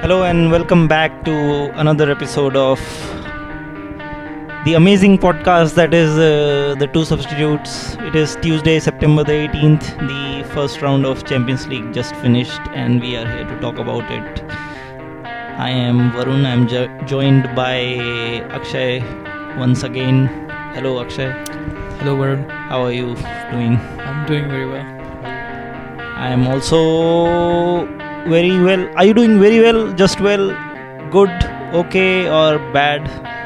Hello and welcome back to another episode of the amazing podcast that is the Two Substitutes. It is Tuesday, September the 18th. The first round of Champions League just finished and we are here to talk about it. I am Varun. I am joined by Akshay once again. Hello Akshay. Hello Varun. How are you doing? I'm doing very well. I am also very well. Are you doing very well? Just well? Good? Okay? Or bad?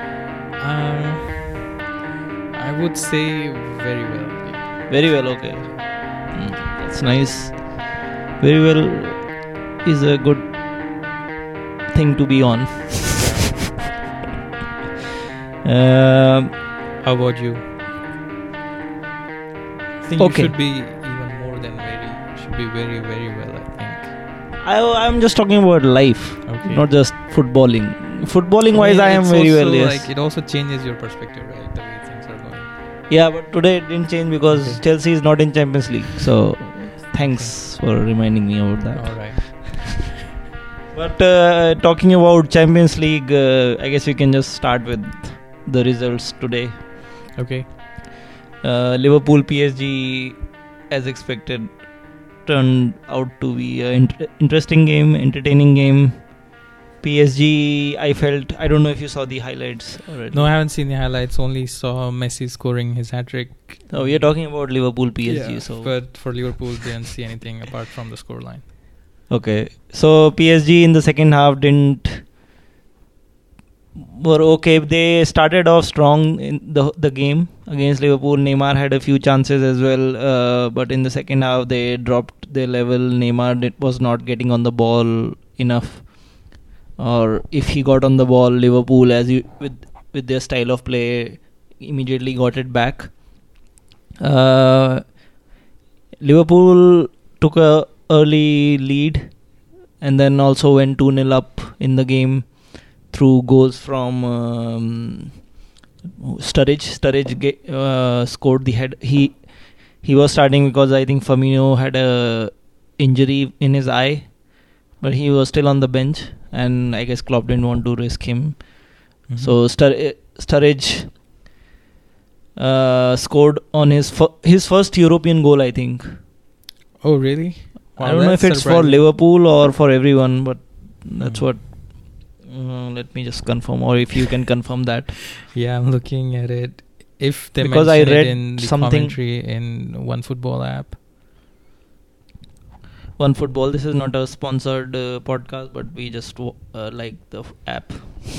I would say very well. Yeah. Very well, okay. That's nice. Very well is a good thing to be on. How about you? I think Okay. you should be even more than very. Should be very, very well, I think. I'm just talking about life, Okay. not just footballing. Footballing wise, I am it's very also well, yes. Like, it also changes your perspective, right? The way things are going. Yeah, but today it didn't change because Okay. Chelsea is not in Champions League. So, thanks for reminding me about that. Alright. But talking about Champions League, I guess we can just start with the results today. Okay. Liverpool PSG, as expected, turned out to be an interesting game, entertaining game. PSG, I don't know if you saw the highlights already. No, I haven't seen the highlights. Only saw Messi scoring his hat-trick. So we are talking about Liverpool PSG. Yeah, So but for Liverpool, didn't see anything apart from the scoreline. okay, so PSG in the second half were okay. They started off strong in the game against Liverpool. Neymar had a few chances as well, but in the second half they dropped their level. Neymar was not getting on the ball enough, or if he got on the ball, Liverpool, with their style of play, immediately got it back. Liverpool took a early lead and then also went 2-0 up in the game through goals from Sturridge. Sturridge scored the head. He was starting because I think Firmino had a injury in his eye, but he was still on the bench, and I guess Klopp didn't want to risk him. Mm-hmm. So Sturridge scored on his first European goal, I think. Oh, really? I don't know if it's for Liverpool or for everyone, but that's what. Let me just confirm, or if you can confirm that. Yeah, I'm looking at it. If they Because mention I read it in the something- commentary in OneFootball app. OneFootball. This is not a sponsored podcast, but we just like the app.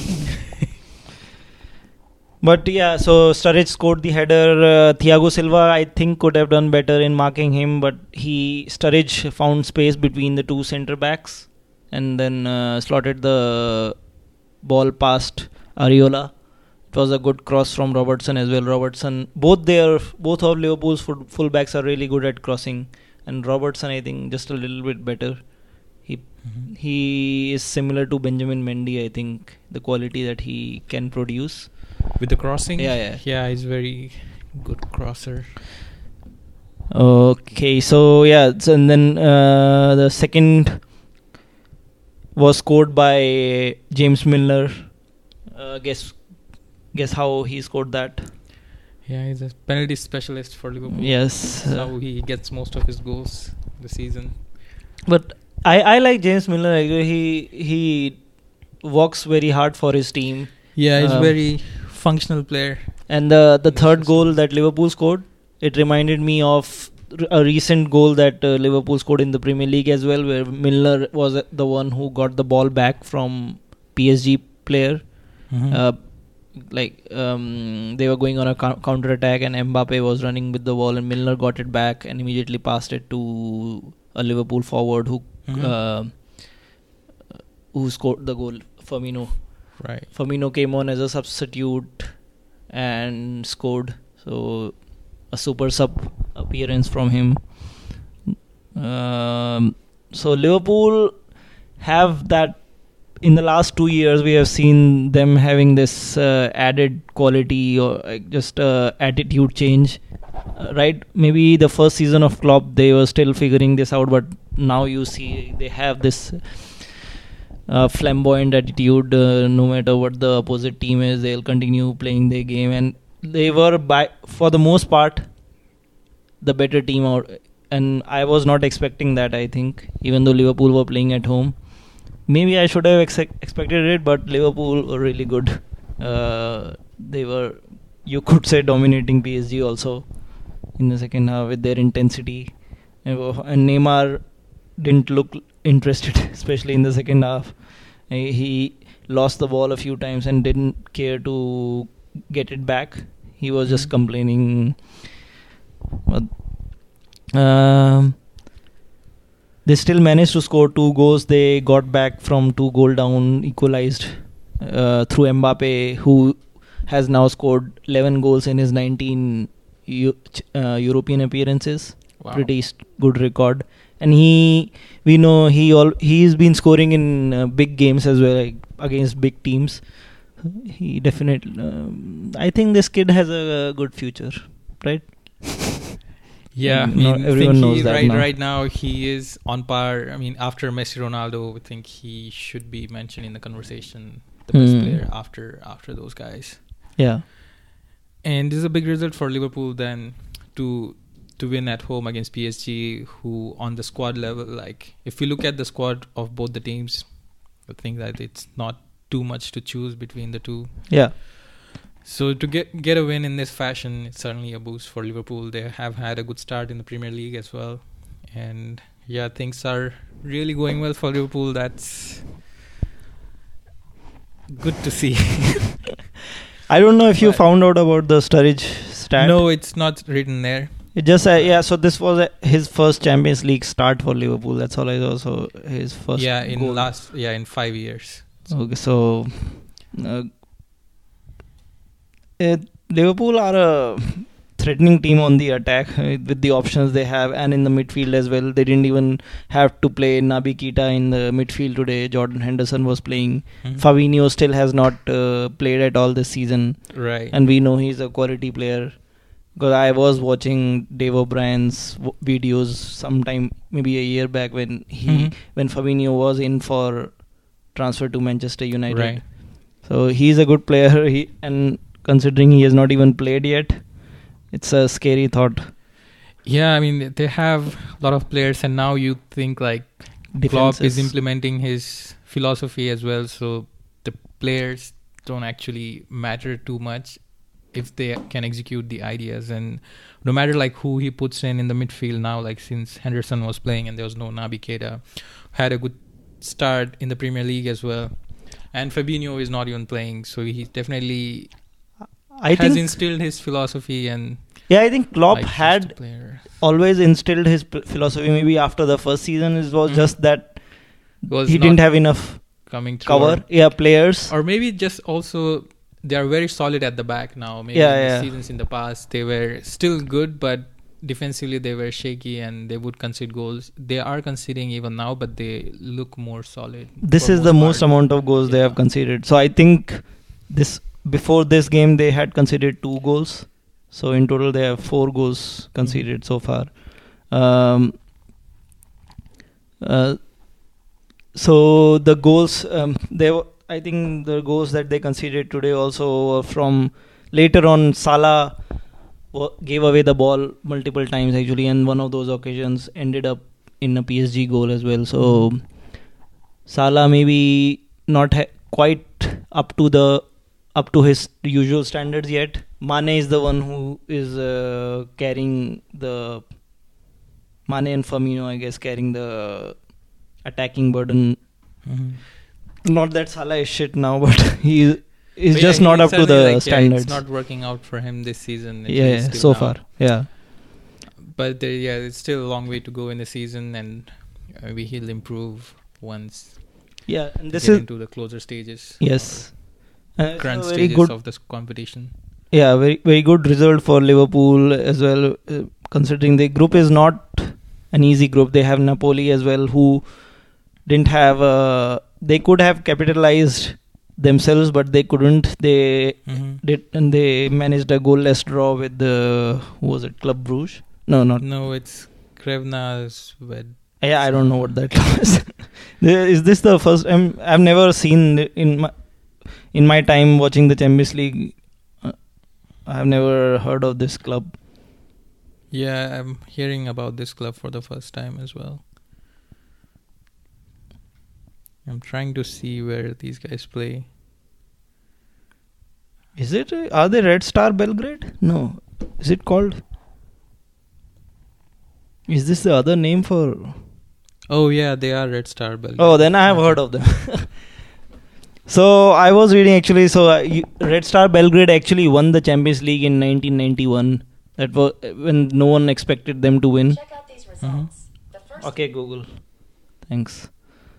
But yeah, so Sturridge scored the header. Thiago Silva, I think, could have done better in marking him, but Sturridge found space between the two centre backs and then slotted the ball past Areola. It was a good cross from Robertson as well. Both of Liverpool's full backs are really good at crossing, and Robertson, I think, just a little bit better. He is similar to Benjamin Mendy, I think, the quality that he can produce. With the crossing? Yeah. Yeah, he's very good crosser. Okay, so yeah, and then the second was scored by James Milner. Guess how he scored that? Yeah, he's a penalty specialist for Liverpool. Yes. That's how he gets most of his goals this season. But I like James Milner. He works very hard for his team. Yeah, he's a very functional player. And the third goal that Liverpool scored, it reminded me of a recent goal that Liverpool scored in the Premier League as well, where Milner was the one who got the ball back from PSG player. Mm-hmm. They were going on a counter attack and Mbappe was running with the ball and Milner got it back and immediately passed it to a Liverpool forward who scored the goal, Firmino. Right. Firmino came on as a substitute and scored. So a super sub appearance from him. So Liverpool have that. In the last 2 years, we have seen them having this added quality or just attitude change. Right? Maybe the first season of Klopp, they were still figuring this out, but now you see they have this flamboyant attitude. No matter what the opposite team is, they'll continue playing their game, and they were for the most part the better team out. And I was not expecting that. I think even though Liverpool were playing at home, maybe I should have expected it, but Liverpool were really good. They were, you could say, dominating PSG also in the second half with their intensity. And Neymar didn't look interested, especially in the second half. He lost the ball a few times and didn't care to get it back. He was just complaining. They still managed to score 2 goals. They got back from 2-goal down, equalized through Mbappe, who has now scored 11 goals in his 19 European appearances. Wow. Pretty good record. And we know he's been scoring in big games as well, like against big teams. He definitely, I think this kid has a good future, right? Yeah, everyone knows that now. Right now he is on par. I mean, after Messi, Ronaldo, I think he should be mentioned in the conversation, the best player after those guys. Yeah, and this is a big result for Liverpool then to win at home against PSG, who on the squad level, like if you look at the squad of both the teams, I think that it's not too much to choose between the two. Yeah. So to get a win in this fashion, it's certainly a boost for Liverpool. They have had a good start in the Premier League as well. And yeah, things are really going well for Liverpool. That's good to see. I don't know if you found out about the Sturridge stat. No, it's not written there. It just so this was his first Champions League start for Liverpool. That's all I saw. So his first goal. In 5 years. Okay, so Liverpool are a threatening team on the attack with the options they have, and in the midfield as well. They didn't even have to play Naby Keita in the midfield today. Jordan Henderson was playing. Fabinho still has not played at all this season. Right. And we know he's a quality player. Because I was watching Dave O'Brien's videos sometime, maybe a year back, when when Fabinho was in for transfer to Manchester United. Right. So he's a good player. And considering he has not even played yet, it's a scary thought. Yeah, I mean, they have a lot of players, and now you think like Klopp is implementing his philosophy as well, so the players don't actually matter too much if they can execute the ideas. And no matter like who he puts in the midfield now, like since Henderson was playing and there was no Naby Keita, had a good start in the Premier League as well. And Fabinho is not even playing, so he definitely has instilled his philosophy. And yeah, I think Klopp had always instilled his philosophy. Maybe after the first season, it was just that he didn't have enough cover. Players. Or maybe just also they are very solid at the back now. Maybe the seasons in the past they were still good, but defensively they were shaky and they would concede goals. They are conceding even now, but they look more solid. This is the most amount of goals they have conceded. So I think before this game they had conceded 2 goals. So in total they have 4 goals conceded so far. So the goals I think the goals that they conceded today also were from later on. Salah gave away the ball multiple times actually, and one of those occasions ended up in a PSG goal as well. So Salah maybe not quite up to his usual standards yet. Mane is the one who is carrying the Mane and Firmino, I guess, carrying the attacking burden. Not that Salah is shit now, but he is just not up to the standards. It's not working out for him this season. So far. Yeah. But it's still a long way to go in the season, and maybe he'll improve once. Yeah, and this is into the closer stages. Yes. Current stages of this competition. Yeah, very very good result for Liverpool as well. Considering the group is not an easy group, they have Napoli as well, who didn't have they could have capitalized themselves, but they couldn't. They did, and they managed a goalless draw with Club Brugge. No, it's Crevena Yeah, I don't know what that club is. Is this the first? I've never seen in my time watching the Champions League. I've never heard of this club. Yeah, I'm hearing about this club for the first time as well. I'm trying to see where these guys play. Is it? Are they Red Star Belgrade? No. Is it called? Is this the other name for? Oh yeah, they are Red Star Belgrade. Oh, then I have heard of them. So I was reading actually. So Red Star Belgrade actually won the Champions League in 1991. That was when no one expected them to win. Check out these results. The first Okay, Google. Thanks.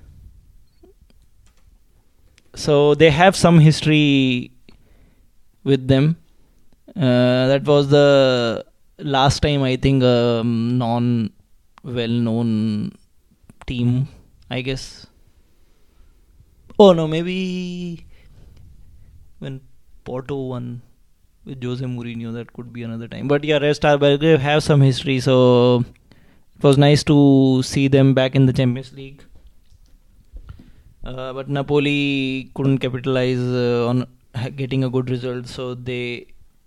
So they have some history with them. That was the last time I think a non-well-known team, I guess. Oh no, maybe when Porto won with Jose Mourinho, that could be another time. But yeah, Red Star Belgrade have some history, so it was nice to see them back in the Champions League. But Napoli couldn't capitalize on getting a good result, so they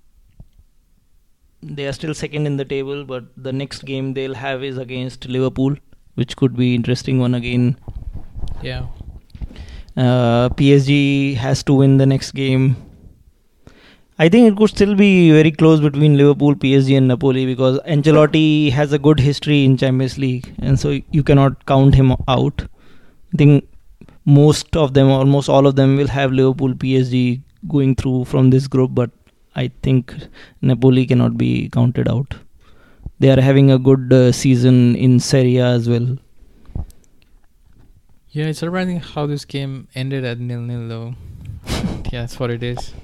are still second in the table. But the next game they'll have is against Liverpool, which could be interesting one again. Yeah. PSG has to win the next game. I think it could still be very close between Liverpool, PSG and Napoli, because Ancelotti has a good history in Champions League, and so you cannot count him out. I think most of them, almost all of them, will have Liverpool, PSG going through from this group, but I think Napoli cannot be counted out. They are having a good season in Serie A as well. Yeah, it's surprising how this game ended at 0-0 though. Yeah, that's what it is.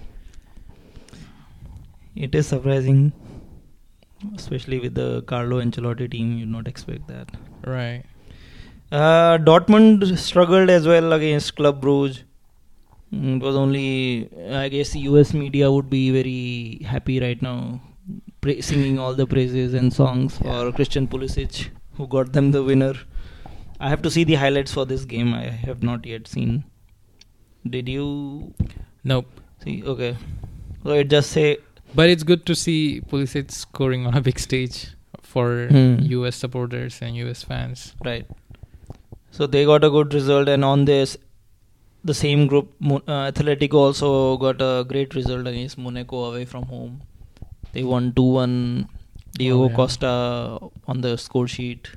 It is surprising, especially with the Carlo Ancelotti team. You'd not expect that. Right. Dortmund struggled as well against Club Brugge. It was only, I guess, US media would be very happy right now, singing all the praises and songs for Christian Pulisic, who got them the winner. I have to see the highlights for this game. I have not yet seen. Did you? Nope. See, okay. So it just say. But it's good to see Pulisic scoring on a big stage for US supporters and US fans. Right. So they got a good result, and on this, the same group, Atletico also got a great result against Monaco away from home. They won 2-1. Diego Costa on the score sheet.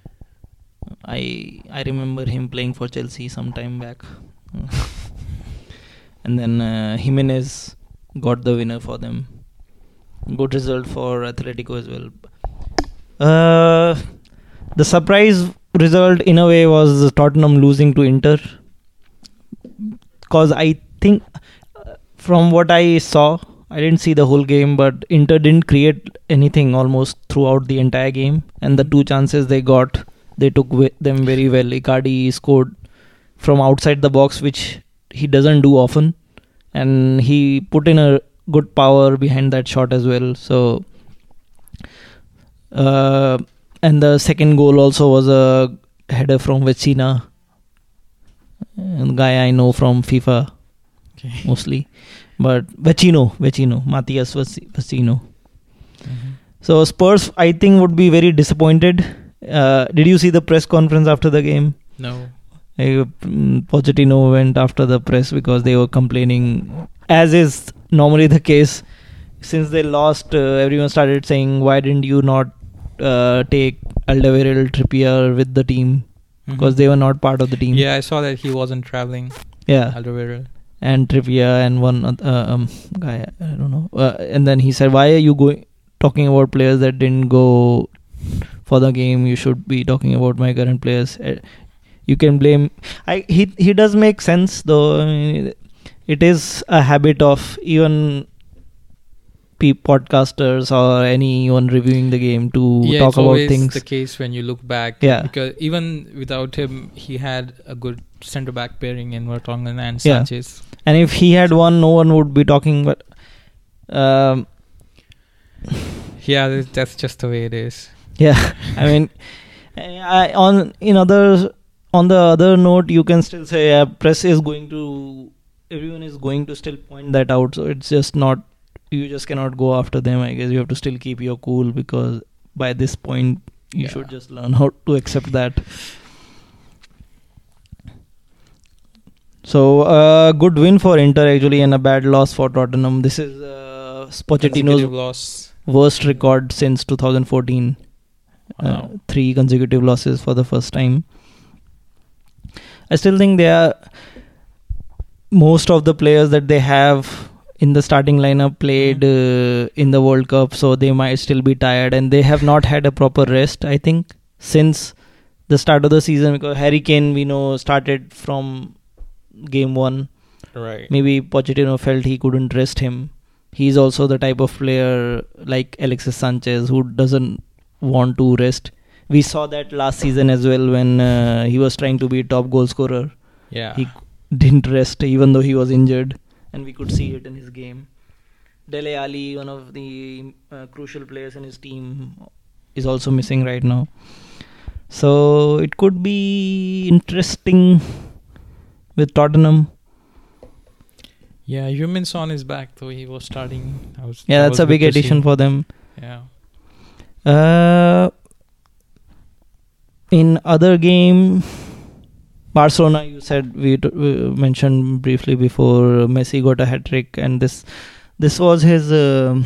I remember him playing for Chelsea some time back. And then Jimenez got the winner for them. Good result for Atletico as well. The surprise result in a way was Tottenham losing to Inter, because I think from what I saw, I didn't see the whole game, but Inter didn't create anything almost throughout the entire game, and the two chances they got, they took them very well. Icardi scored from outside the box, which he doesn't do often, and he put in a good power behind that shot as well. So and the second goal also was a header from Vecina, a guy I know from FIFA mostly, but Vecino, Matias Vecino. So Spurs, I think, would be very disappointed. Did you see the press conference after the game? No. Pochettino went after the press because they were complaining, as is normally the case. Since they lost, everyone started saying, why didn't you not take Alderweireld, Trippier with the team, because they were not part of the team. Yeah, I saw that he wasn't traveling. Yeah, Alderweireld and Trippier and one guy, I don't know. And then he said, "Why are you talking about players that didn't go for the game? You should be talking about my current players." You can blame. He does make sense though. I mean, it is a habit of even podcasters or anyone reviewing the game to talk about things. It's the case when you look back. Yeah. Because even without him, he had a good centre back pairing in Vertonghen and Sanchez. And if he had won, no one would be talking. But yeah, that's just the way it is. Yeah, I mean, On the other note, you can still say everyone is going to still point that out. So it's just not, you just cannot go after them. I guess you have to still keep your cool, because by this point you should just learn how to accept that. So good win for Inter actually, and a bad loss for Tottenham. This is Pochettino's worst record since 2014. 3 consecutive losses for the first time. I still think most of the players that they have in the starting lineup played in the World Cup, so they might still be tired, and they have not had a proper rest, I think, since the start of the season, because Harry Kane, we know, started from game 1. Right. Maybe Pochettino felt he couldn't rest him. He's also the type of player like Alexis Sanchez who doesn't want to rest. We saw that last season as well when he was trying to be top goal scorer. Yeah. He didn't rest even though he was injured, and we could see it in his game. Dele Alli, one of the crucial players in his team, is also missing right now. So it could be interesting with Tottenham. Yeah, Heung-min Son is back, though he was starting. That's a big addition for them. Yeah. In other game, Barcelona, you said, we mentioned briefly before, Messi got a hat-trick, and this was his... so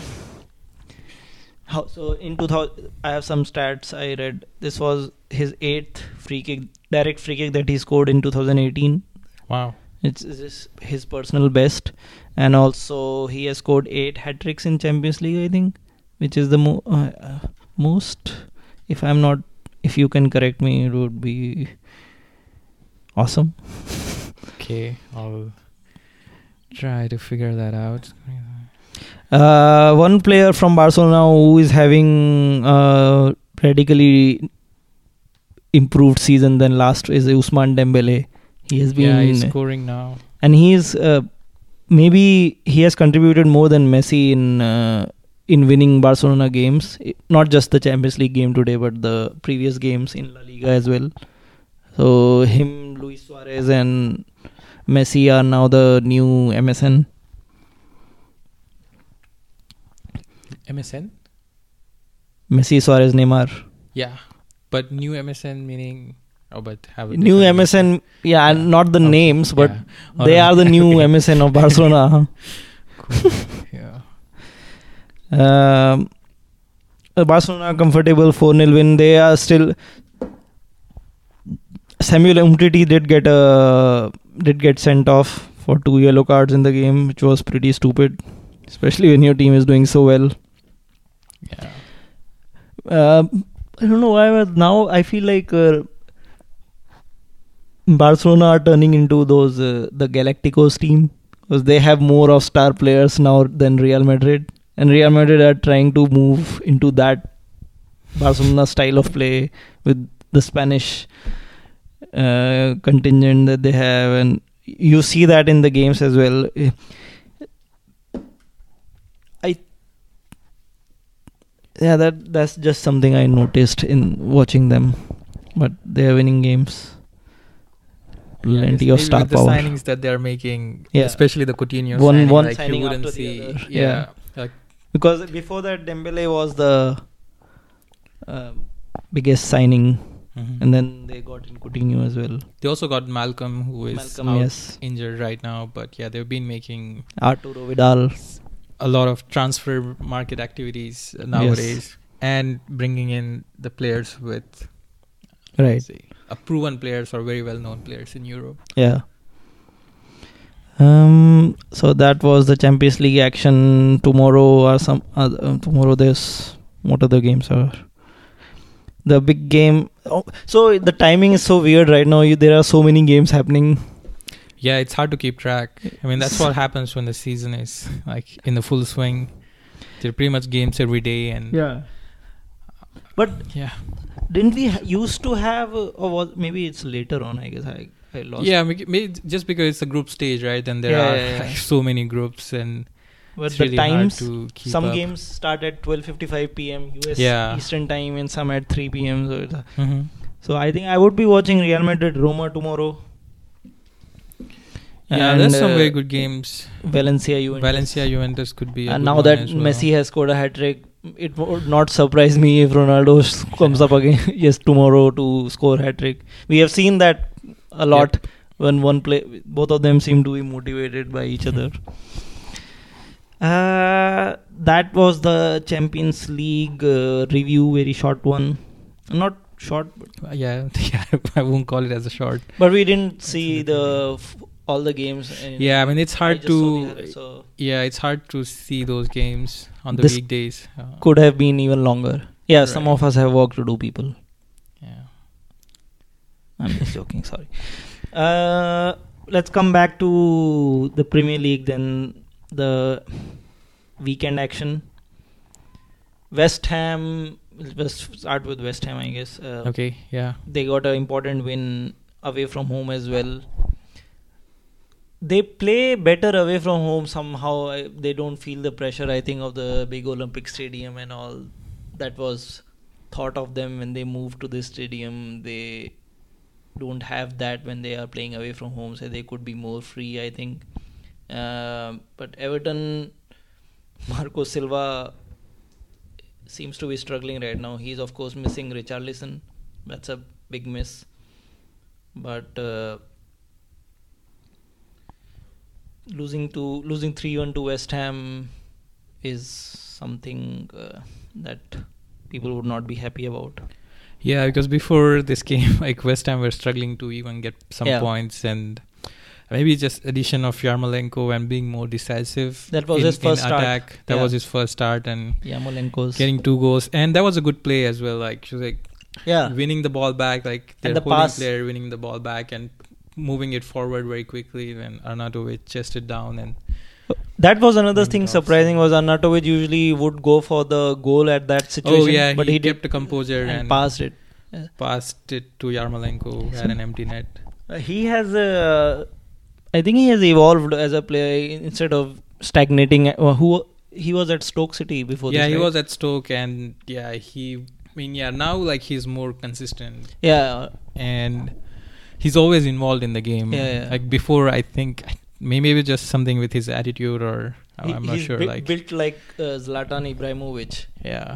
in 2000, I have some stats I read. This was his 8th direct free kick that he scored in 2018. Wow. It's his personal best, and also he has scored 8 hat-tricks in Champions League, I think, which is the most. If you can correct me, it would be awesome. Okay, I'll try to figure that out. One player from Barcelona who is having radically improved season than last is Ousmane Dembele. He has been he's scoring now, and he's maybe he has contributed more than Messi in winning Barcelona games, not just the Champions League game today, but the previous games in La Liga as well. So him, Luis Suarez and Messi are now the new MSN. MSN? Messi, Suarez, Neymar. Yeah, but new MSN meaning... but have a new MSN, not the names, but they are the new MSN of Barcelona. Cool. Yeah. Barcelona comfortable 4-0 win. They are still... Samuel Umtiti did get sent off for 2 yellow cards in the game, which was pretty stupid, especially when your team is doing so well. Yeah. I don't know why, but now I feel like Barcelona are turning into those the Galacticos team, because they have more of star players now than Real Madrid, and Real Madrid are trying to move into that Barcelona style of play with the Spanish contingent that they have, and you see that in the games as well. That's just something I noticed in watching them, but they are winning games. Plenty of star the power. Signings that they are making, especially the Coutinho one like signing you wouldn't after see. the other. Yeah. Like, because before that, Dembele was the biggest signing, and then they got in Coutinho as well. They also got Malcolm, who is injured right now, but they've been making Arturo Vidal, a lot of transfer market activities nowadays, and bringing in the players with proven players or very well known players in Europe. Yeah. So that was the Champions League action. Tomorrow there's what other games are? The big game. So the timing is so weird right now. There are so many games happening. Yeah, it's hard to keep track. I mean, that's what happens when the season is like in the full swing. There are pretty much games every day, and But didn't we used to have, or maybe it's later on? I guess I lost. Yeah, maybe just because it's a group stage, right? And there are like so many groups, and but it's the really times, hard to keep some up. games start at 12:55 p.m. US Yeah. Eastern time, and some at 3 p.m. So So I think I would be watching Real Madrid Roma tomorrow. Yeah, And, there's some very good games. Valencia Juventus could be. And now that Messi has scored a hat trick, it would not surprise me if Ronaldo comes up again tomorrow to score hat trick. We have seen that a lot when both of them seem to be motivated by each other. That was the Champions League review, very short one. Not short, but yeah, I won't call it as a short. But we didn't see all the games. Yeah, I mean it's hard to. It's hard to see those games on the weekdays. Could have been even longer. Yeah, right. Some of us have work to do, people. Yeah, I'm just joking. Sorry. Let's come back to the Premier League then. The weekend action. West Ham. Let's start with West Ham, I guess. Okay. Yeah. They got an important win away from home as well. They play better away from home somehow. They don't feel the pressure, I think, of the big Olympic Stadium and all that was thought of them when they moved to this stadium. They don't have that when they are playing away from home, so they could be more free, I think. But Everton, Marco Silva seems to be struggling right now. He's of course missing Richarlison. That's a big miss. But losing 3-1 to West Ham is something that people would not be happy about. Yeah, because before this game, like West Ham were struggling to even get some points, and maybe just addition of Yarmolenko and being more decisive. That was his first attack. Start. That was his first start, and Yarmolenko's getting 2 goals, and that was a good play as well. Like she was like, winning the ball back, like their holding player winning the ball back and moving it forward very quickly. Then Arnautovic chested down, and that was another thing surprising. Was Arnautovic usually would go for the goal at that situation. Oh yeah, but he kept the composure and passed it. Passed it to Yarmolenko at an empty net. He has I think he has evolved as a player instead of stagnating. He was at Stoke City before this, he right? was at Stoke, and now like he's more consistent. Yeah. And he's always involved in the game. Yeah. Like before, I think maybe it was just something with his attitude, or I'm not sure. Built like Zlatan Ibrahimovic. Yeah.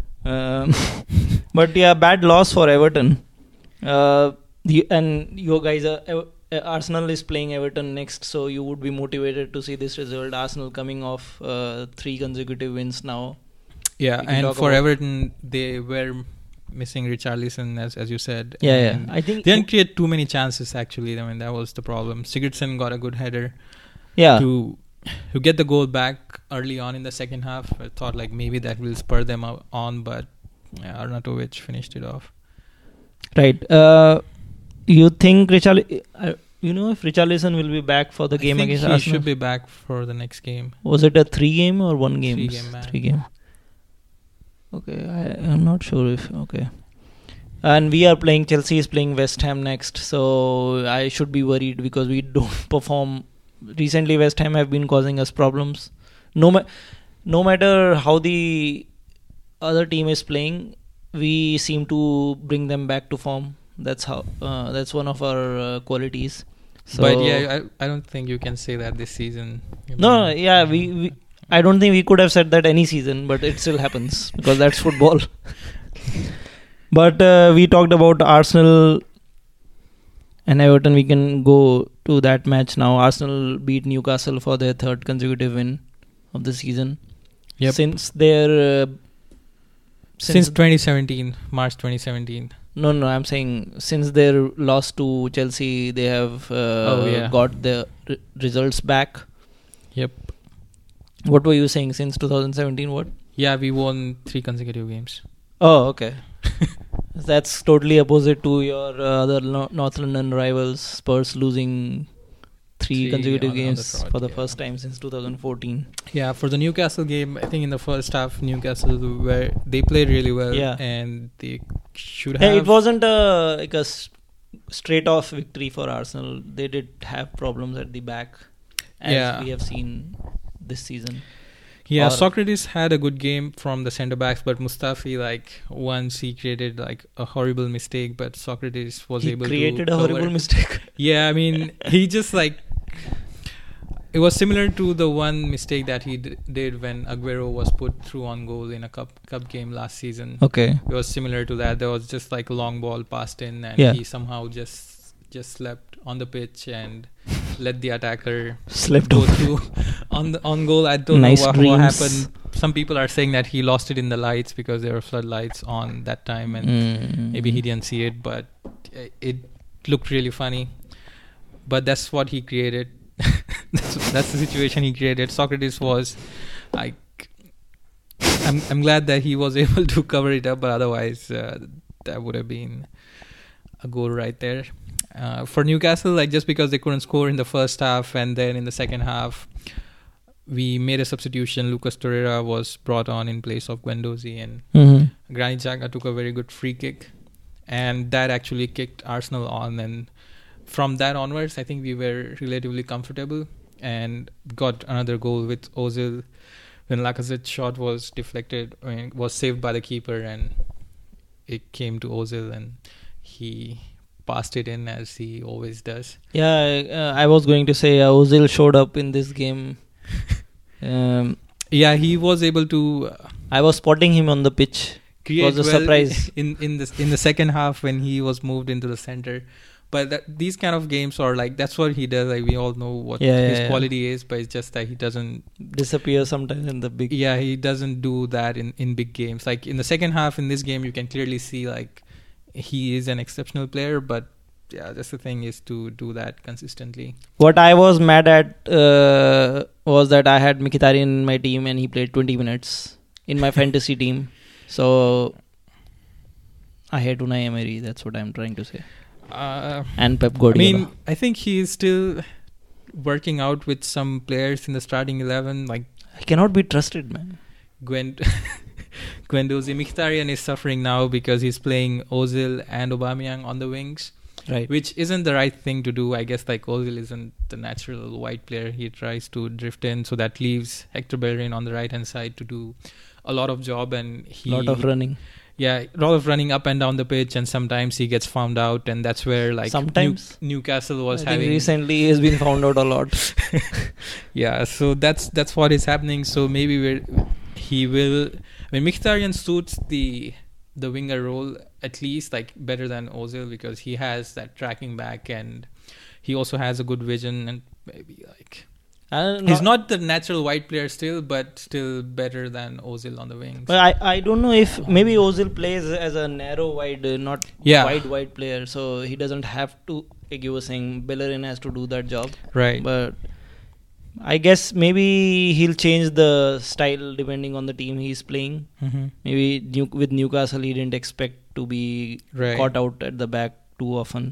But yeah, bad loss for Everton. And you guys Arsenal is playing Everton next, so you would be motivated to see this result. Arsenal coming off 3 consecutive wins now. Yeah, and for Everton, they were missing Richarlison, as you said. Yeah. I think they didn't create too many chances, actually. I mean, that was the problem. Sigurdsson got a good header. Yeah. To get the goal back early on in the second half. I thought like maybe that will spur them on, but Arnautovic finished it off. Right. You think if Richarlison will be back for the game against Arsenal? He should be back for the next game. Was it a 3 game or 1 game? 3 game, man. 3 game. Okay, I'm not sure if... Okay. And we are playing... Chelsea is playing West Ham next, so I should be worried because we don't perform... Recently, West Ham have been causing us problems. No matter how the other team is playing, we seem to bring them back to form. That's how. That's one of our qualities. So but yeah, I don't think you can say that this season. We I don't think we could have said that any season, but it still happens because that's football. But we talked about Arsenal and Everton. We can go to that match now. Arsenal beat Newcastle for their 3rd consecutive win of the season. Yep. Since 2017, March 2017. No, I'm saying since their loss to Chelsea, they have got the results back. Yep. What were you saying? Since 2017, what? Yeah, we won 3 consecutive games. Oh, okay. That's totally opposite to your other North London rivals, Spurs losing 3 consecutive games for the first time since 2014. Yeah, for the Newcastle game, I think in the first half, Newcastle they played really well, and they should have. It wasn't a straight off victory for Arsenal. They did have problems at the back, as we have seen this season. Yeah, Or- Socrates had a good game from the centre backs, but Mustafi, like, once he created like a horrible mistake, but Socrates was he able created to a cover. horrible mistake. Yeah, I mean, he just like, it was similar to the one mistake that he did when Aguero was put through on goal in a cup game last season. Okay. It was similar to that. There was just like a long ball passed in, and Yeah. he somehow just slept on the pitch and let the attacker Slept go over. through on goal. I don't Nice know what dreams. happened. Some people are saying that he lost it in the lights because there were floodlights on that time, and maybe he didn't see it, but it looked really funny. But that's what he created. that's the situation he created. Socrates was like, I'm glad that he was able to cover it up, but otherwise that would have been a goal right there. For Newcastle, like, just because they couldn't score in the first half, and then in the second half we made a substitution. Lucas Torreira was brought on in place of Guendouzi, and Granit Xhaka took a very good free kick, and that actually kicked Arsenal on. And from that onwards, I think we were relatively comfortable and got another goal with Ozil when Lacazette's shot was deflected, was saved by the keeper, and it came to Ozil, and he passed it in as he always does. Yeah, I was going to say Ozil showed up in this game. Yeah, he was able to I was spotting him on the pitch. create Was a surprise. in the second half when he was moved into the center. But these kind of games are like, that's what he does. Like, we all know what his quality is, but it's just that he doesn't disappear sometimes in the big. Yeah, he doesn't do that in big games. Like in the second half in this game, you can clearly see like he is an exceptional player, but yeah, that's the thing, is to do that consistently. What I was mad at was that I had Mkhitaryan in my team and he played 20 minutes in my fantasy team. So I hate Unai Emery. That's what I'm trying to say. And Pep Guardiola. I mean, I think he is still working out with some players in the starting 11. Like, I cannot be trusted, man. Guendouzi. Mkhitaryan is suffering now because he's playing Ozil and Aubameyang on the wings, Right. which isn't the right thing to do. I guess like Ozil isn't the natural wide player. He tries to drift in, so that leaves Hector Bellerin on the right hand side to do a lot of job, and he Lot of running. Yeah, a lot of running up and down the pitch, and sometimes he gets found out, and that's where like Sometimes. Newcastle was I think having recently he has been found out a lot. Yeah, so that's what is happening. So maybe he will. I mean, Mkhitaryan suits the winger role at least like better than Ozil, because he has that tracking back, and he also has a good vision, and maybe like he's not the natural wide player still, but still better than Ozil on the wings. But I don't know if maybe Ozil plays as a narrow wide, not wide player, so he doesn't have to, like you were saying, Bellerin has to do that job. Right. But I guess maybe he'll change the style depending on the team he's playing. Mm-hmm. Maybe with Newcastle he didn't expect to be caught out at the back too often.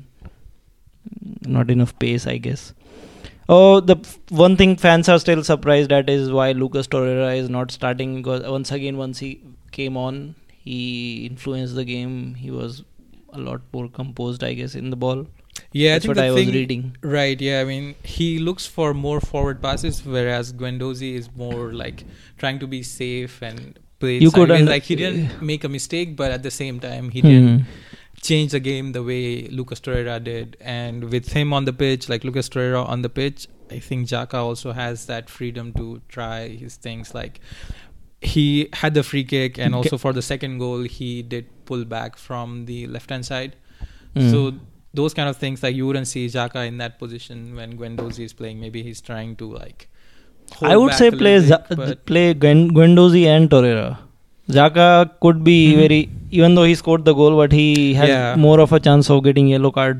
Not enough pace, I guess. Oh, the one thing fans are still surprised at is why Lucas Torreira is not starting, because once he came on, he influenced the game. He was a lot more composed, I guess, in the ball. Yeah, That's what I was reading. Right, yeah. I mean, he looks for more forward passes, whereas Guendouzi is more like trying to be safe and play sideways. Like, he didn't make a mistake, but at the same time, he didn't change the game the way Lucas Torreira did. And with him on the pitch, like Lucas Torreira on the pitch, I think Xhaka also has that freedom to try his things. Like, he had the free kick, and also for the second goal, he did pull back from the left-hand side. So those kind of things, like, you wouldn't see Xhaka in that position when Guendouzi is playing. Maybe he's trying to like hold I would back say a little bit, play Guendouzi and Torreira. Xhaka could be very, even though he scored the goal, but he has more of a chance of getting yellow card.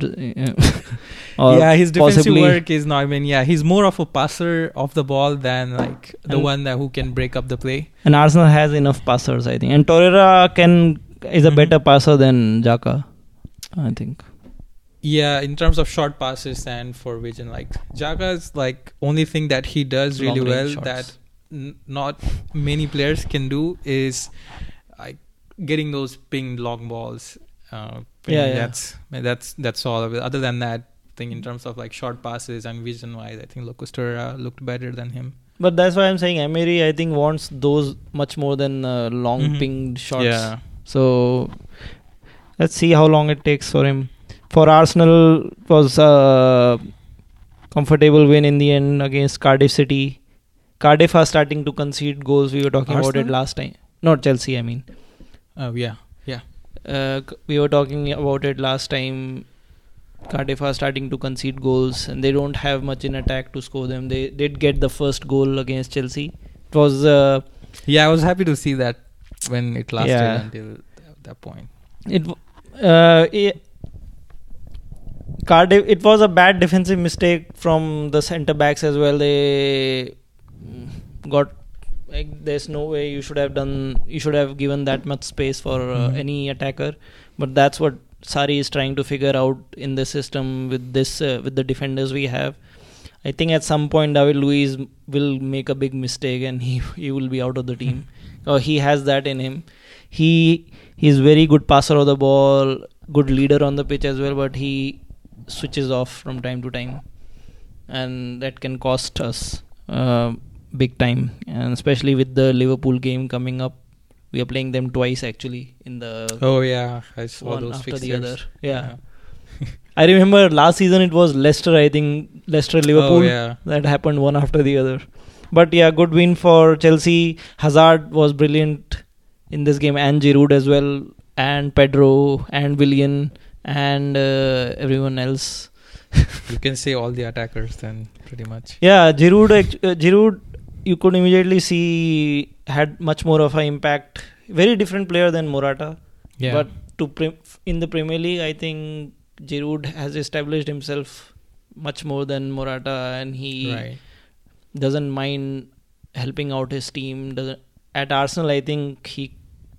His defensive work is not. I mean, he's more of a passer of the ball than like the one who can break up the play. And Arsenal has enough passers, I think. And Torreira is a better passer than Xhaka, I think. Yeah, in terms of short passes and for vision, like Xhaka's like only thing that he does really well that not many players can do is like getting those pinged long balls. That's all of it. Other than that, think in terms of like short passes and vision wise, I think Locust Torreira looked better than him. But that's why I'm saying Emery, I think, wants those much more than long pinged shots. Yeah. So let's see how long it takes for him. For Arsenal, it was a comfortable win in the end against Cardiff City. Cardiff are starting to concede goals. We were talking about it last time. Not Chelsea, I mean. Oh, yeah. We were talking about it last time. Cardiff are starting to concede goals and they don't have much in attack to score them. They did get the first goal against Chelsea. It was... I was happy to see that when it lasted until that point. Cardiff, it was a bad defensive mistake from the centre backs as well. They got... there's no way you should have given that much space for any attacker. But that's what Sarri is trying to figure out in the system with this with the defenders we have. I think at some point David Luiz will make a big mistake and he will be out of the team. He has that in him. He's very good passer of the ball, good leader on the pitch as well, but he switches off from time to time, and that can cost us big time. And especially with the Liverpool game coming up. We are playing them twice actually in the... Oh yeah, I saw one those after fixtures. the other. Yeah. I remember last season it was Leicester, I think. Leicester-Liverpool. Oh, yeah. That happened one after the other. But yeah, good win for Chelsea. Hazard was brilliant in this game, and Giroud as well, and Pedro, and Willian, and everyone else. You can say all the attackers then, pretty much. Yeah, Giroud, you could immediately see had much more of an impact. Very different player than Morata. Yeah. But in the Premier League, I think Giroud has established himself much more than Morata, and he doesn't mind helping out his team. At Arsenal, I think he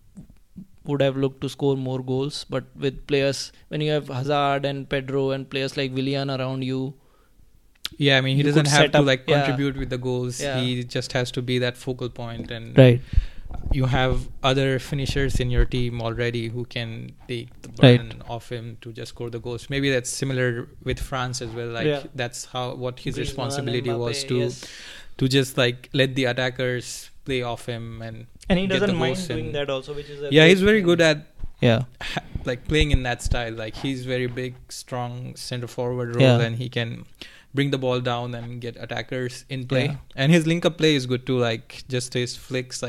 would have looked to score more goals, but with players, when you have Hazard and Pedro and players like Willian around you, yeah, I mean, he doesn't have to contribute with the goals. Yeah. He just has to be that focal point, and you have other finishers in your team already who can take the burden off him to just score the goals. Maybe that's similar with France as well. That's what his responsibility was to just let the attackers play off him, and he doesn't mind doing that also, which is he's very good at playing in that style. He's very big, strong center forward role, and he can bring the ball down and get attackers in play. And his link up play is good too, just his flicks,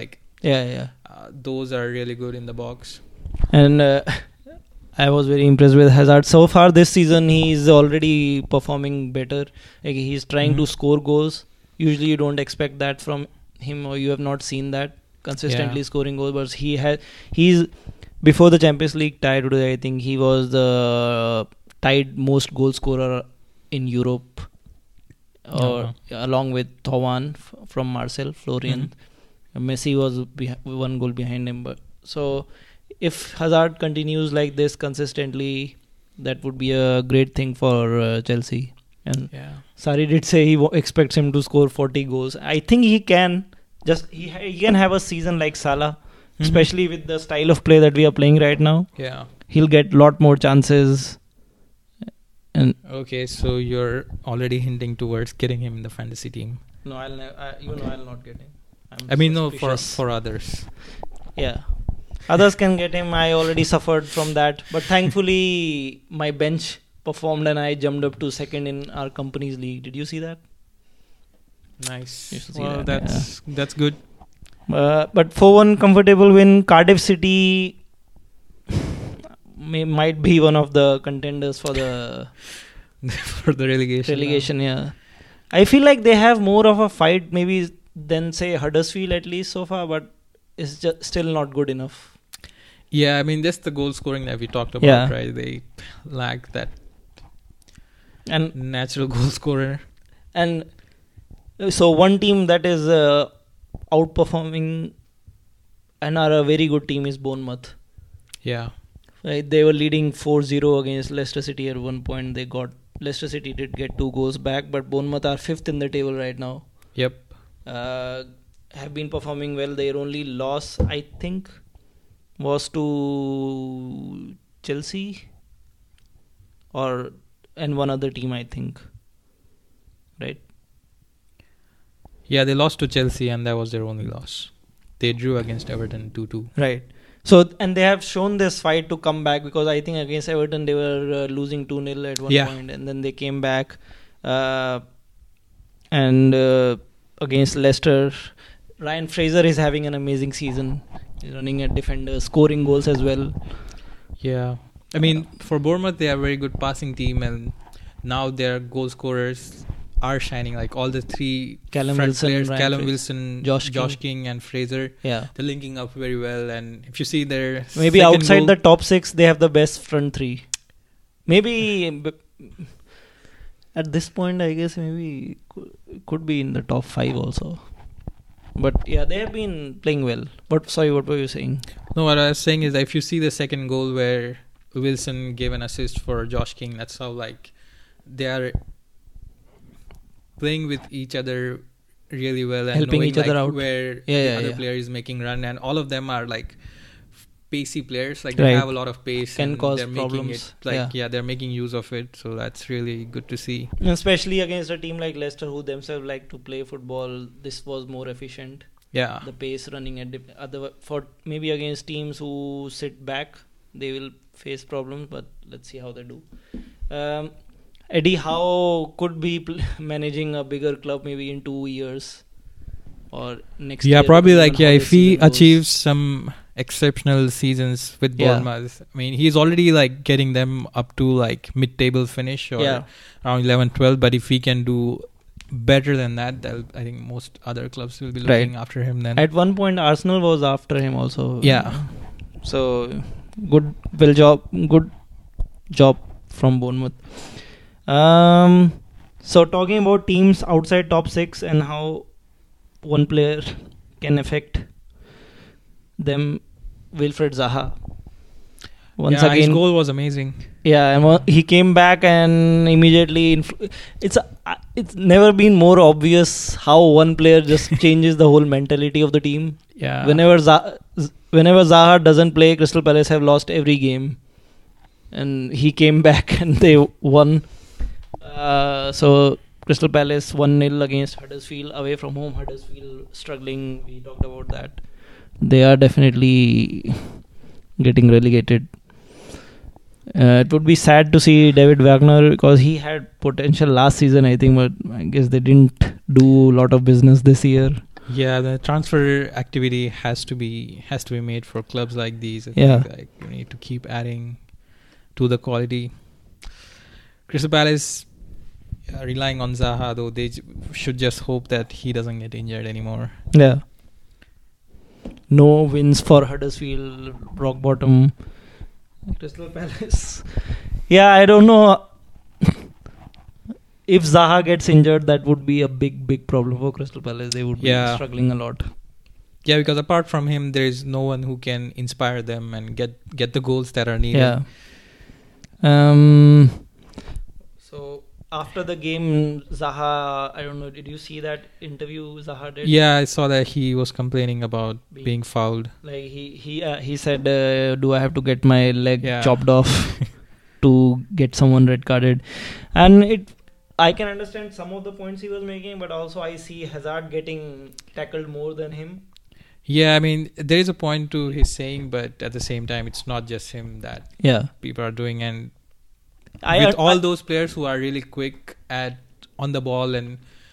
those are really good in the box. And I was very impressed with Hazard. So far this season, he's already performing better. He's trying to score goals. Usually you don't expect that from him, or you have not seen that consistently scoring goals. But he's before the Champions League tie today, I think he was the tied most goal scorer in Europe, along with Thauvin from Marseille, Florian. Messi was one goal behind him. But so if Hazard continues like this consistently, that would be a great thing for Chelsea. And Sarri did say he expects him to score 40 goals. I think he can. He can have a season like Salah, especially with the style of play that we are playing right now. Yeah, he'll get a lot more chances. And okay, so you're already hinting towards getting him in the fantasy team. No, I'll not get him. I mean, no, for others. Yeah, others can get him. I already suffered from that, but thankfully my bench performed and I jumped up to second in our company's league. Did you see that? Nice. Well, that's good. But 4-1 comfortable win. Cardiff City might be one of the contenders for the for the relegation. Yeah, I feel like they have more of a fight maybe than say Huddersfield at least so far, but it's just still not good enough. Yeah, I mean, just the goal scoring that we talked about, right? They lack that and natural goal scorer. And so one team that is outperforming and are a very good team is Bournemouth. Yeah. Right, they were leading 4-0 against Leicester City at one point. Leicester City did get 2 goals back, but Bournemouth are 5th in the table right now. Yep. Have been performing well. Their only loss, I think, was to Chelsea, or and one other team, I think. Right? Yeah, they lost to Chelsea and that was their only loss. They drew against Everton 2-2. Right. So, and they have shown this fight to come back, because I think against Everton they were losing 2-0 at one point, and then they came back. And against Leicester, Ryan Fraser is having an amazing season. He's running at defender, scoring goals as well. Yeah. I mean, for Bournemouth, they are a very good passing team, and now their goal scorers are shining. Like all the three Callum front Wilson, players, Ryan Callum Fraser, Wilson, Josh King and Fraser. Yeah. They're linking up very well, and if you see their maybe second outside goal, the top 6, they have the best front three. Maybe at this point, I guess maybe could be in the top 5 also. But yeah, they have been playing well. But sorry, what were you saying? No, what I was saying is that if you see the second goal where Wilson gave an assist for Josh King, that's how like they are playing with each other really well and helping knowing each other like out where the other player is making run, and all of them are like pacey players, like they have a lot of pace, can and cause they're problems. making it they're making use of it, so that's really good to see, especially against a team like Leicester who themselves like to play football. This was more efficient, the pace running at other for maybe against teams who sit back they will face problems, but let's see how they do. Eddie Howe could be managing a bigger club maybe in 2 years or next year. Yeah, probably like, if he achieves some exceptional seasons with Bournemouth. I mean, he's already like getting them up to like mid-table finish or around 11-12, but if he can do better than that, I think most other clubs will be looking after him then. At one point, Arsenal was after him also. Yeah. So, good job from Bournemouth. So talking about teams outside top 6 and how one player can affect them, Wilfred Zaha. Once again, his goal was amazing. Yeah, and he came back and immediately it's never been more obvious how one player just changes the whole mentality of the team. Yeah. Whenever Zaha doesn't play, Crystal Palace have lost every game, and he came back and they won. So Crystal Palace 1-0 against Huddersfield away from home. Huddersfield struggling. We talked about that. They are definitely getting relegated. It would be sad to see David Wagner, because he had potential last season, I think, but I guess they didn't do a lot of business this year. Yeah, the transfer activity has to be made for clubs like these. I think, like, you need to keep adding to the quality. Crystal Palace relying on Zaha, though, they should just hope that he doesn't get injured anymore. Yeah. No wins for Huddersfield, rock bottom. Crystal Palace. Yeah, I don't know. If Zaha gets injured, that would be a big problem for Crystal Palace. They would be struggling a lot. Yeah, because apart from him, there is no one who can inspire them and get the goals that are needed. Yeah. So after the game, Zaha, I don't know, did you see that interview Zaha did? Yeah, I saw that he was complaining about being fouled. Like he said, do I have to get my leg chopped off to get someone red carded? And I can understand some of the points he was making, but also I see Hazard getting tackled more than him. Yeah, I mean, there is a point to his saying, but at the same time, it's not just him that people are doing. And with all those players who are really quick on the ball and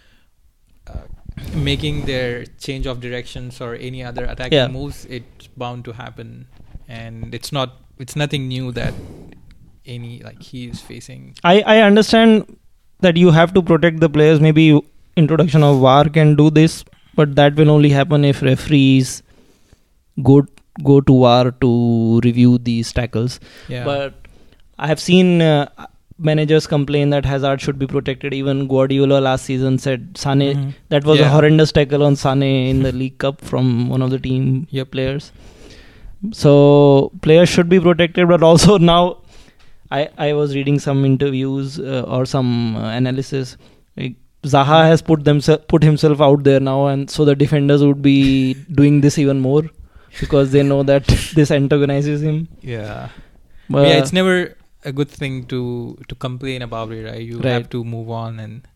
making their change of directions or any other attacking moves, it's bound to happen. And it's nothing new that he is facing. I understand that you have to protect the players. Maybe introduction of VAR can do this, but that will only happen if referees go to VAR to review these tackles. Yeah. But I have seen managers complain that Hazard should be protected. Even Guardiola last season said Sane, that was a horrendous tackle on Sane in the League Cup from one of the team players. So players should be protected, but also now I was reading some interviews or some analysis. Like Zaha has put himself out there now, and so the defenders would be doing this even more because they know that this antagonizes him. Yeah. But it's never a good thing to complain about it, right? You have to move on and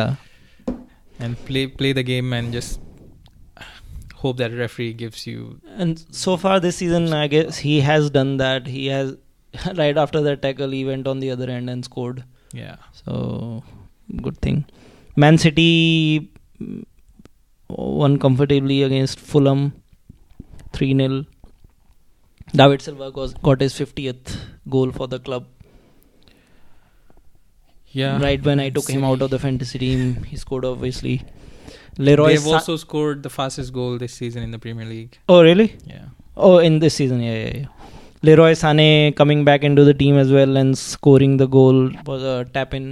play the game and just hope that referee gives you. And so far this season, I guess he has done that. He has right after the tackle, he went on the other end and scored. Yeah. So good thing. Man City won comfortably against Fulham, 3-0. David Silva got his 50th goal for the club. Yeah. Right when I took him out of the fantasy team, he scored obviously. Leroy They've also scored the fastest goal this season in the Premier League. Oh, really? Yeah. Oh, in this season, yeah. Leroy Sané coming back into the team as well and scoring the goal was a tap-in.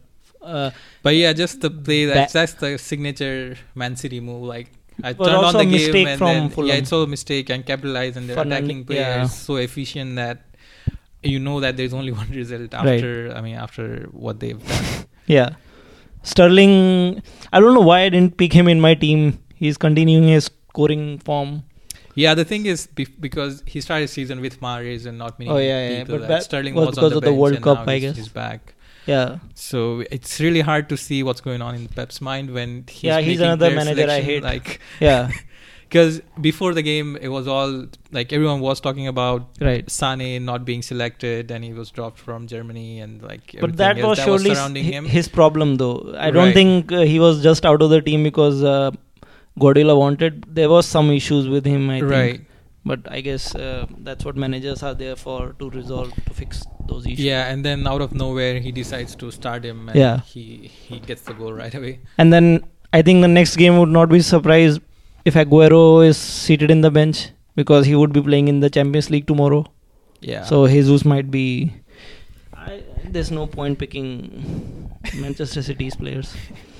But yeah, just the play, that's the signature Man City move. Like, I turned on the game and then it's all a mistake and capitalize, and their attacking player is so efficient that you know that there's only one result after after what they've done. Yeah. Sterling, I don't know why I didn't pick him in my team. He's continuing his scoring form. Yeah, the thing is because he started season with Mahrez and not many people. But that Sterling was because on the of the bench World Cup, now I guess. He's back. Yeah. So it's really hard to see what's going on in Pep's mind when he's another manager I hate. Because before the game, it was all like everyone was talking about Sané not being selected, and he was dropped from Germany, and like. But that was surely surrounding him. His problem, though. I don't think he was just out of the team because Guardiola wanted. There was some issues with him, I think. But I guess that's what managers are there for, to fix those issues. Yeah, and then out of nowhere, he decides to start him, and he gets the goal right away. And then I think the next game would not be surprised if Aguero is seated in the bench, because he would be playing in the Champions League tomorrow. Yeah. So Jesus might be... there's no point picking Manchester City's players.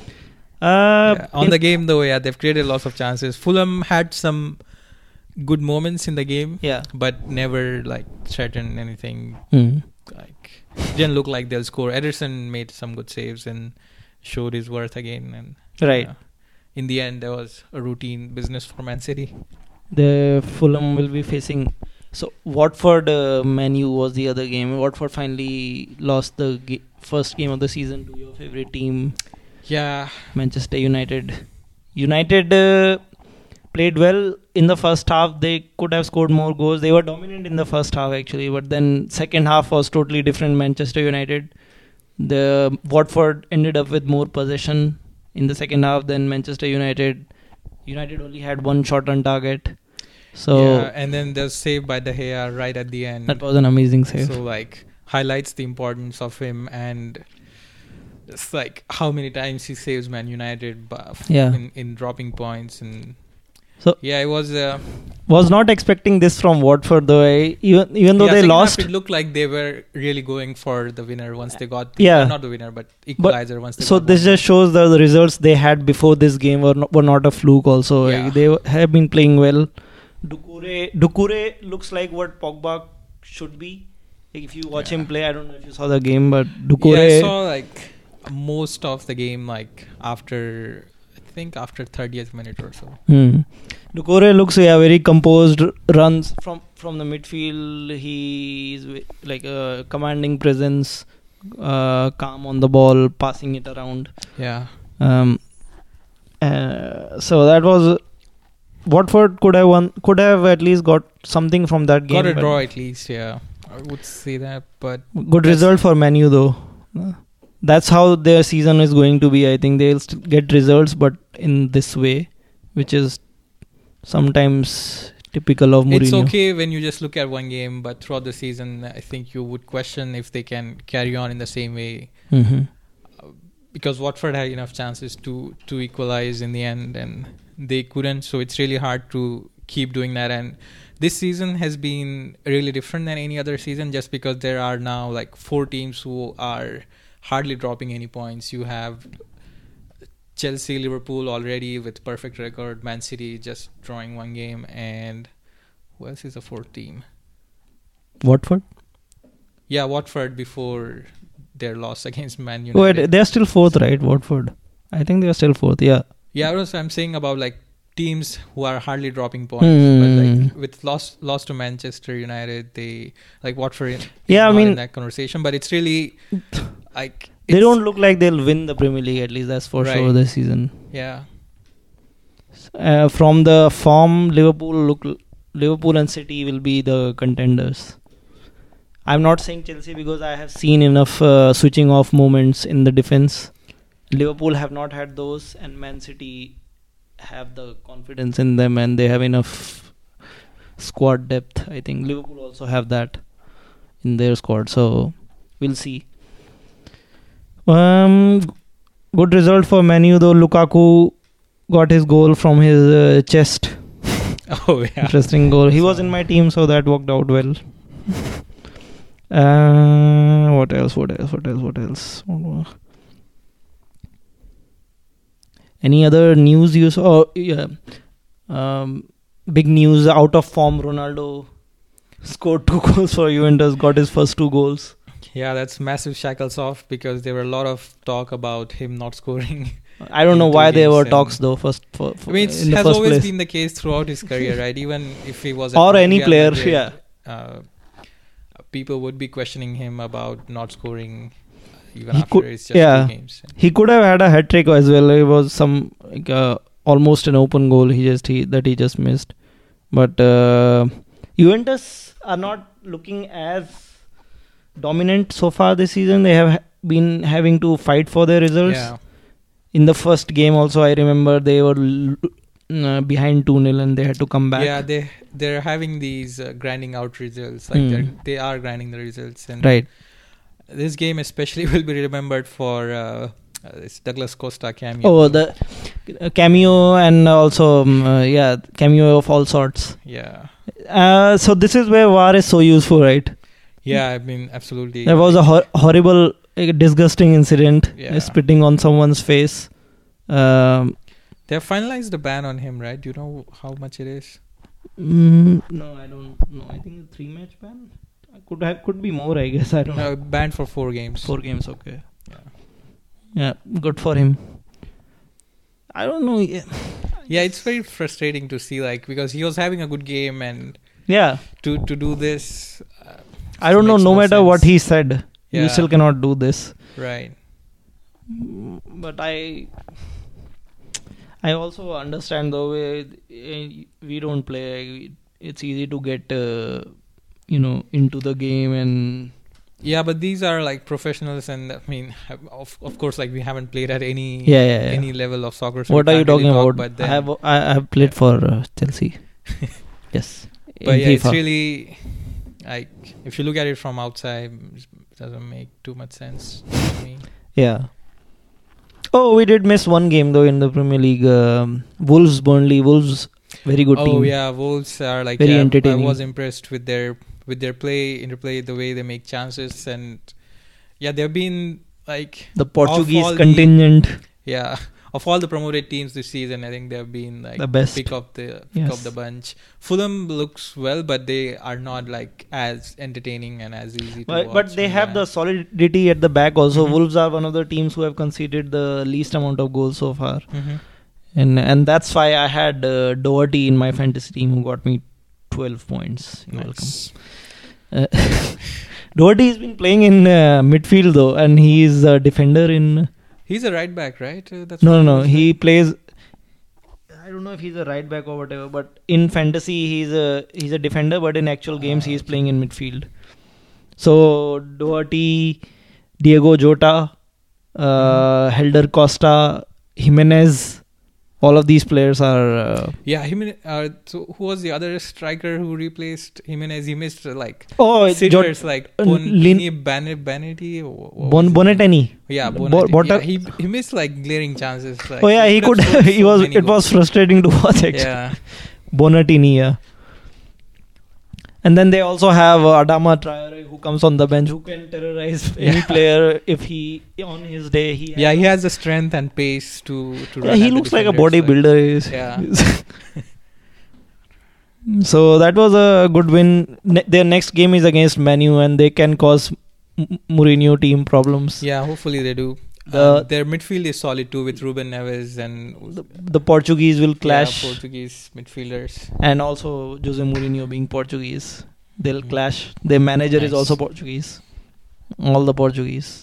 On the game though, they've created lots of chances. Fulham had some good moments in the game, but never like threatened anything. Like, didn't look like they'll score. Ederson made some good saves and showed his worth again. And in the end, there was a routine business for Man City. The Fulham will be facing. So Watford, Man U was the other game. Watford finally lost the first game of the season to your favorite team. Yeah, Manchester United. United played well in the first half. They could have scored more goals. They were dominant in the first half actually, but then second half was totally different. Manchester United. The Watford ended up with more possession in the second half than Manchester United. United only had one shot on target. So and then the save by De Gea right at the end. That was an amazing save. So like highlights the importance of him, and it's like how many times he saves Man United in dropping points. And so it was not expecting this from Watford though. Even though they lost, it looked like they were really going for the winner once they got not the winner but equalizer. Once they got this just shows the results they had before this game were not a fluke also. They have been playing well. Doucouré looks like what Pogba should be. If you watch him play, I don't know if you saw the game, but Doucouré... I saw like most of the game like after 30th minute or so. Doucouré looks very composed, runs from the midfield. He is like a commanding presence, calm on the ball, passing it around. Yeah. So that was... Watford could have at least got something from that game. Got a draw at least, I would say that, but... Good result for Man U though. That's how their season is going to be. I think they'll get results, but in this way, which is sometimes typical of Mourinho. It's okay when you just look at one game, but throughout the season, I think you would question if they can carry on in the same way. Because Watford had enough chances to equalize in the end, and they couldn't. So it's really hard to keep doing that. And this season has been really different than any other season, just because there are now like 4 teams who are hardly dropping any points. You have Chelsea, Liverpool already with perfect record, Man City just drawing one game, and who else is the 4th team? Watford? Yeah, Watford before their loss against Man United. They're still 4th, right? Watford. I think they're still 4th, Yeah, I'm saying about like teams who are hardly dropping points. But like with loss to Manchester United, they like Watford. In that conversation, but it's really like they don't look like they'll win the Premier League, at least that's for sure this season. Yeah. From the form, Liverpool and City will be the contenders. I'm not saying Chelsea because I have seen enough switching off moments in the defense. Liverpool have not had those, and Man City have the confidence in them, and they have enough squad depth. I think Liverpool also have that in their squad, so we'll see. Good result for Man U though. Lukaku got his goal from his chest. Oh yeah, interesting goal. He was in my team, so that worked out well. What else? Any other news you saw? Big news, out of form Ronaldo scored 2 goals for Juventus, got his first 2 goals. Yeah, that's massive shackles off, because there were a lot of talk about him not scoring. I don't know why there were talks though. I mean, it has always been the case throughout his career, right? Even if he was or any player, Madrid, people would be questioning him about not scoring even after it's just 2 games. He could have had a hat trick as well. It was some almost an open goal he just missed. But Juventus are not looking as dominant so far this season. They have been having to fight for their results. Yeah. In the first game also, I remember they were behind 2-0 and they had to come back. Yeah, they're having these grinding out results. Like they are grinding the results. And right. This game especially will be remembered for this Douglas Costa cameo. Oh, the cameo, and also cameo of all sorts. Yeah. So this is where VAR is so useful, right? Yeah, I mean, absolutely. There was a horrible, disgusting incident, spitting on someone's face. They have finalized the ban on him, right? Do you know how much it is? No, I don't know. I think a 3-match ban. Could be more, I guess. I don't know. Banned for 4 games. 4 games, okay. Yeah, good for him. I don't know. Yeah, it's very frustrating to see, like, because he was having a good game, and to do this. I don't know. No matter sense. What he said, you still cannot do this. Right. But I also understand the way we don't play. It's easy to get into the game and. Yeah, but these are like professionals, and I mean, of course, like we haven't played at any any level of soccer. So what are you talking about? I have played for Chelsea. Yes, but yeah, FIFA. It's really like if you look at it from outside, it doesn't make too much sense to me. Yeah. Oh, we did miss one game though in the Premier League. Burnley. Wolves, very good team. Oh yeah, Wolves are like very entertaining. I was impressed with their interplay, the way they make chances, and they've been like the Portuguese contingent. Of all the promoted teams this season, I think they've been like the best. Pick of the bunch. Fulham looks well, but they are not like as entertaining and as easy to watch. But they have the solidity at the back also. Mm-hmm. Wolves are one of the teams who have conceded the least amount of goals so far. Mm-hmm. And that's why I had Doherty in my fantasy team, who got me 12 points. You're nice. Welcome. Doherty has been playing in midfield though, and he is a defender in. He's a right back, right? No. He plays. I don't know if he's a right back or whatever, but in fantasy he's a defender, but in actual games he is playing in midfield. So Doherty, Diego Jota, Helder Costa, Jimenez. All of these players are... Jimenez. So who was the other striker who replaced Jimenez? He missed sitters like Bonetti. Bonatini. Yeah, Bonetti. He missed like glaring chances. Like, he could. It was frustrating to watch actually. Yeah. Bonatini. Yeah. And then they also have Adama Traore, who comes on the bench, who can terrorize any player if he on his day he has the strength and pace to run. He looks like a bodybuilder. So that was a good win. Their next game is against Man U, and they can cause Mourinho team problems. Yeah, hopefully they do. Their midfield is solid too with Ruben Neves and the Portuguese will clash. Yeah, Portuguese midfielders. And also Jose Mourinho being Portuguese. They'll clash. Their manager is also Portuguese. All the Portuguese.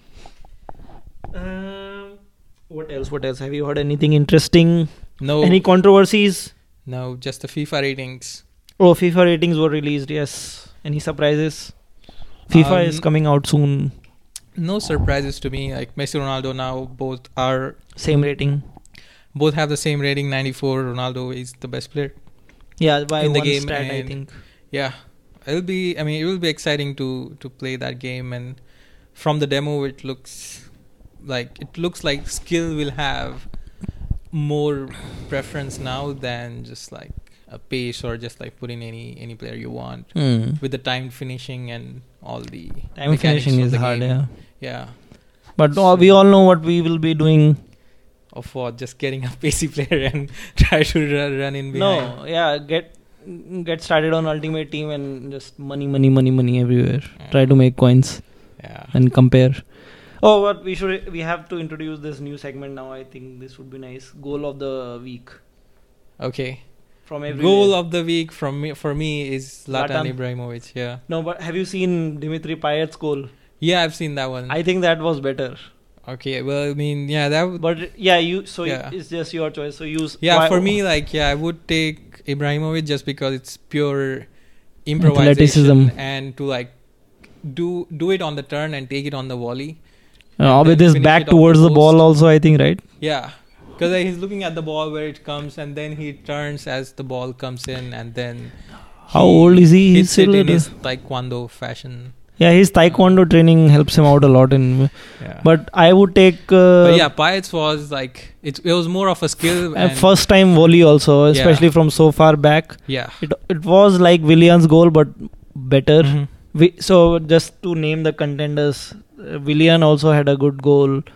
What else? Have you heard anything interesting? No. Any controversies? No, just the FIFA ratings. Oh, FIFA ratings were released, yes. Any surprises? FIFA is coming out soon. No surprises to me. Like Messi, Ronaldo now both are same rating. Both have the same rating, 94. Ronaldo is the best player. Yeah, by in the one game, stat, I think. Yeah, it will be exciting to play that game. And from the demo, it looks like skill will have more preference now than just like a pace or just like put in any player you want with the timed finishing and all the time finishing is hard. Yeah, but we all know what we will be doing. Of what? Just getting a pacey player and try to run in behind. No, yeah, get started on Ultimate Team and just money everywhere. Try to make coins. Yeah, and compare. Oh, what we have to introduce this new segment now. I think this would be nice. Goal of the week. Okay. From everywhere. Goal of the week for me is Zlatan Ibrahimovic. Yeah. No, but have you seen Dimitri Payet's goal? Yeah, I've seen that one. I think that was better. Okay, well, I mean, yeah, that. But yeah, it's just your choice. So use. Yeah, for me, I would take Ibrahimovic just because it's pure improvisation athleticism and to do it on the turn and take it on the volley. With his back towards the ball, also, I think, right? Yeah, because he's looking at the ball where it comes, and then he turns as the ball comes in, and then. How old is he? He's still in his taekwondo fashion. Yeah, his taekwondo training helps him out a lot But I would take. But yeah, Payet's was like it was more of a skill. And first time volley also, especially from so far back. Yeah, it was like Willian's goal, but better. Mm-hmm. So just to name the contenders, Willian also had a good goal.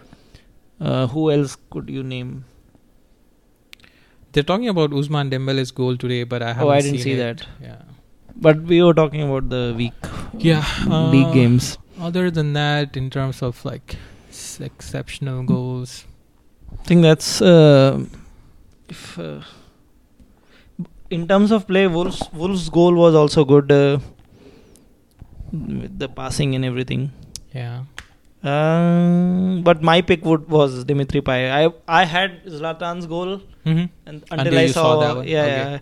Who else could you name? They're talking about Ousmane Dembele's goal today, but I haven't. I didn't see that. Yeah. But we were talking about the week. Yeah. League games. Other than that, in terms of like exceptional goals, I think that's in terms of play, Wolves' goal was also good with the passing and everything. Yeah. But my pick was Dimitri Payet. I had Zlatan's goal, and until I saw that one. Yeah.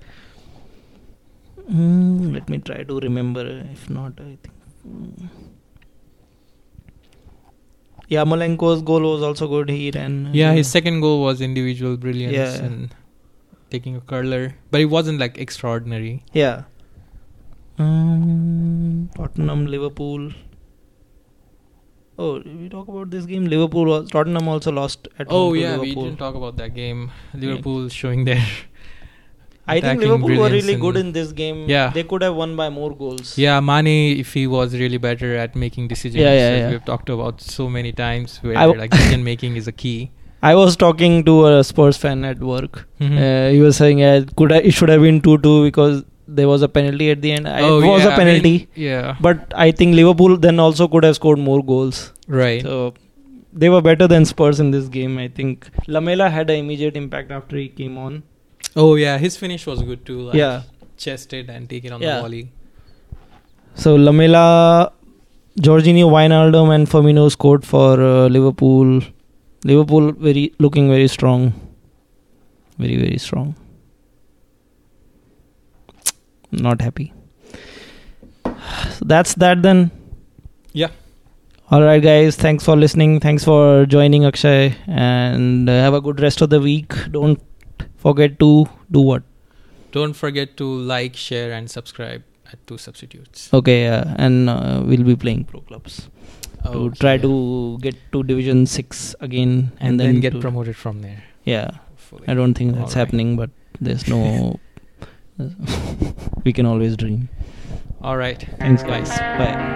Let me try to remember. If not, I think. Yarmolenko's goal was also good. He ran. Yeah, his second goal was individual brilliance and taking a curler, but it wasn't like extraordinary. Yeah. Tottenham, Liverpool. Oh, did we talk about this game? Tottenham also lost at home to Liverpool. We didn't talk about that game. Liverpool showing their. I think Liverpool were really good in this game. Yeah. They could have won by more goals. Yeah, Mane, if he was really better at making decisions, as we've talked about so many times, where decision making is a key. I was talking to a Spurs fan at work. He was saying it should have been 2-2 because there was a penalty at the end. It was a penalty. But I think Liverpool then also could have scored more goals. Right. So they were better than Spurs in this game, I think. Lamela had an immediate impact after he came on. Oh yeah, his finish was good too. Chest it and take it on the volley. So Lamela, Jorginho, Wijnaldum and Firmino scored for Liverpool. Liverpool looking very strong. Very, very strong. Not happy. So that's that then. Yeah. Alright guys, thanks for listening. Thanks for joining Akshay. And have a good rest of the week. Don't forget to do what? Don't forget to like, share and subscribe at Two Substitutes. Okay, and we'll be playing Pro Clubs. To try to get to Division 6 again. And then get promoted from there. Yeah. Hopefully. I don't think that's happening, but there's no... we can always dream. Alright. Thanks guys. Bye.